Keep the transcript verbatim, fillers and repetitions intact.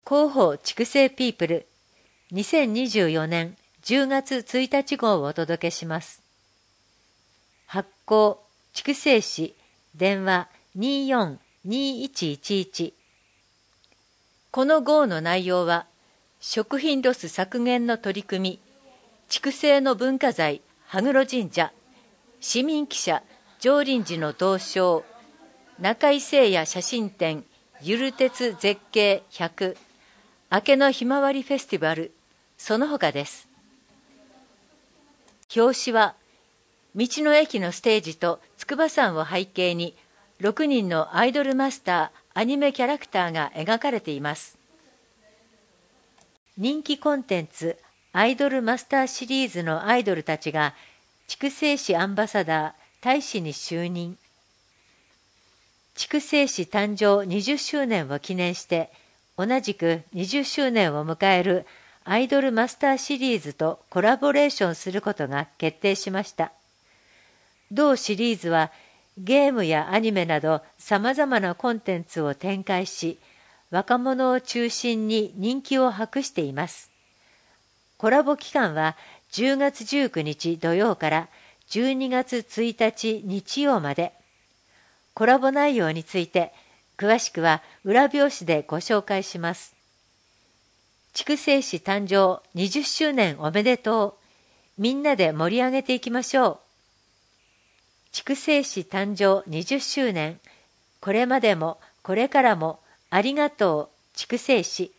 広報筑西ピープルにせんにじゅうよねんじゅうがつついたち号をお届けします。発行筑西市電話 にーよんにーいちいちいち。この号の内容は食品ロス削減の取り組み、筑西の文化財羽黒神社、市民記者上林寺の銅賞、中井聖也写真展ゆる鉄絶景ひゃく、明けのひまわりフェスティバル、その他です。表紙は道の駅のステージと筑波山を背景にろくにんのアイドルマスターアニメキャラクターが描かれています。人気コンテンツアイドルマスターシリーズのアイドルたちが筑西市アンバサダー大使に就任。筑西市誕生にじゅっしゅうねんを記念して同じくにじゅっしゅうねんを迎えるアイドルマスターシリーズとコラボレーションすることが決定しました。同シリーズはゲームやアニメなど様々なコンテンツを展開し、若者を中心に人気を博しています。コラボ期間はじゅうがつじゅうくにち土曜からじゅうにがつついたち日曜まで。コラボ内容について詳しくは裏表紙でご紹介します。筑西市誕生にじゅっしゅうねんおめでとう。みんなで盛り上げていきましょう。筑西市誕生にじゅっしゅうねん。これまでもこれからもありがとう筑西市。